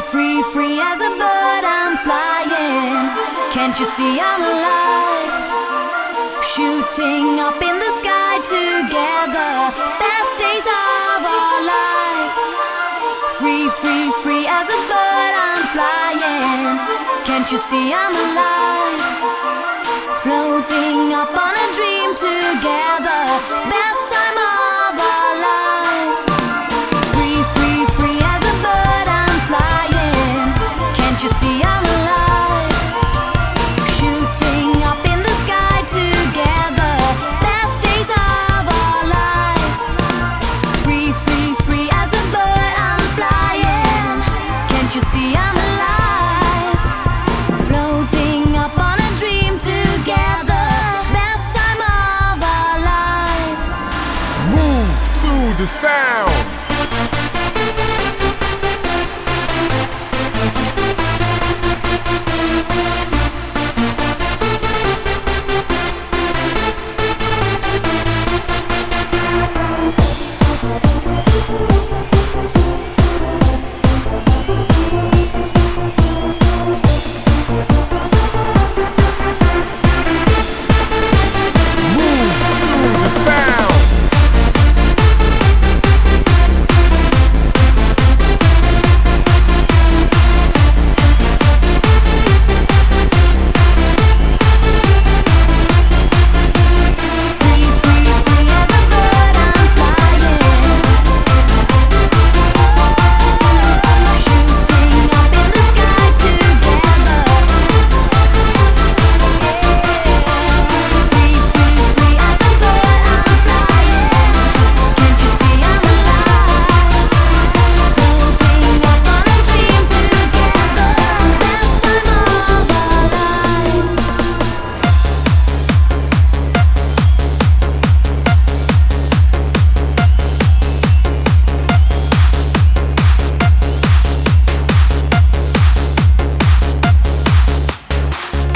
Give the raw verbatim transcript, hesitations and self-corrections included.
free, free as a bird I'm flying. Can't you see I'm alive? Shooting up in the sky together, best days of our lives. Free, free, free as a bird I'm flying. Can't you see I'm alive? Floating up on a dream together, best time of our lives. Free, free, free as a bird I'm flying. Can't you see I'm alive? Shooting up in the sky together, best days of our lives. Free, free, free as a bird I'm flying. Can't you see I'm alive? Floating up on a dream together, best time of our lives. Move to the sound.